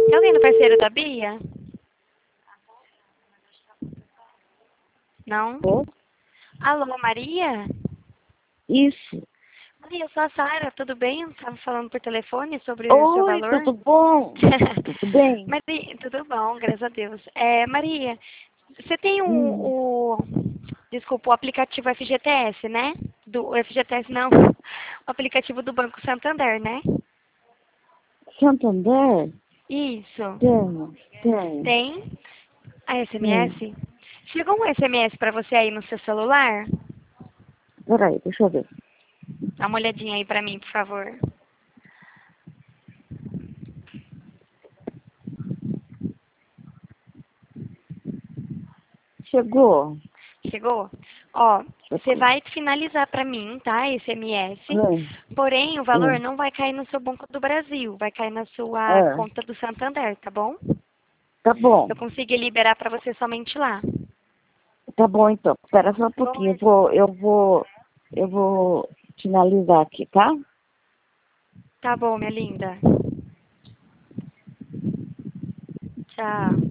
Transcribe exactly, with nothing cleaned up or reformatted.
Tem alguém no parceiro da Bia? Não? Ô, Alô, Maria? isso. Maria, eu sou a Sara, tudo bem? Eu tava falando por telefone sobre o seu Oi, valor. tudo bom? Tudo bem? Maria, tudo bom, graças a Deus. É, Maria, você tem o, Hum, o, desculpa, o aplicativo F G T S, né? Do o F G T S não, o aplicativo do Banco Santander, né? Santander? Isso. Tenho, tenho. Tem a Hum, S M S? Chegou um S M S pra você aí no seu celular? peraí, deixa eu ver. Dá uma olhadinha aí pra mim, por favor. Chegou? Chegou? Ó, você Chegou. vai finalizar pra mim, tá? Esse S M S. Hum, Porém, o valor hum, não vai cair no seu Banco do Brasil, vai cair na sua é, conta do Santander, tá bom? tá bom. Eu consegui liberar pra você somente lá. Tá bom, então. Espera só um Tá bom, pouquinho. Eu Marli? vou, eu vou, eu vou finalizar aqui, tá? Tá bom, minha linda. Tchau.